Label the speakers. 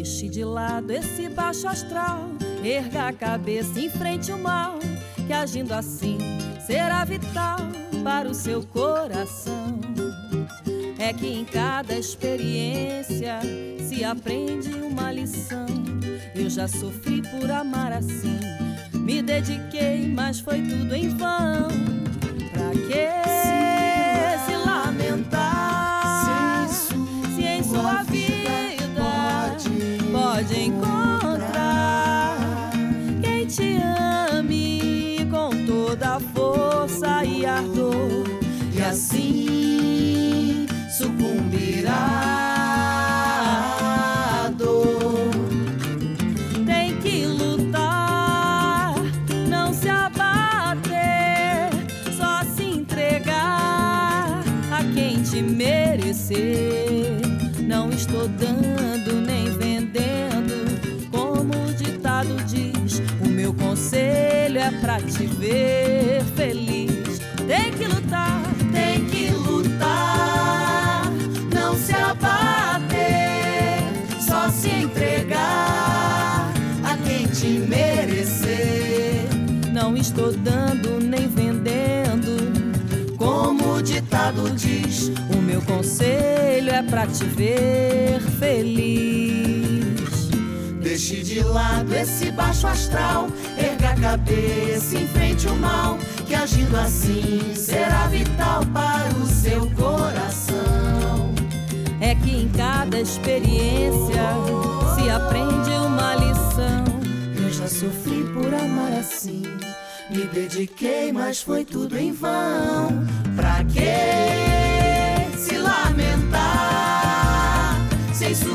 Speaker 1: Deixe de lado esse baixo astral, erga a cabeça, enfrente o mal, que agindo assim será vital para o seu coração. É que em cada experiência se aprende uma lição. Eu já sofri por amar assim, me dediquei, mas foi tudo em vão. Pra que se lamentar se em sua vida pode encontrar quem te ame com toda a força e ardor, e assim sucumbirá à dor. Tem que lutar, não se abater, só se entregar a quem te merecer. Não estou dando nem vendendo, como o ditado diz. O meu conselho é pra te ver feliz. Tem que lutar, não se abater, só se entregar a quem te merecer. Não estou dando nem vendendo, como o ditado diz. O meu conselho é pra te ver feliz.
Speaker 2: Deixe de lado esse baixo astral, erga a cabeça, enfrente o mal, que agindo assim será vital para o seu coração.
Speaker 1: É que em cada experiência se aprende uma lição.
Speaker 2: Eu já sofri por amar assim, me dediquei, mas foi tudo em vão. Pra que se lamentar se em sua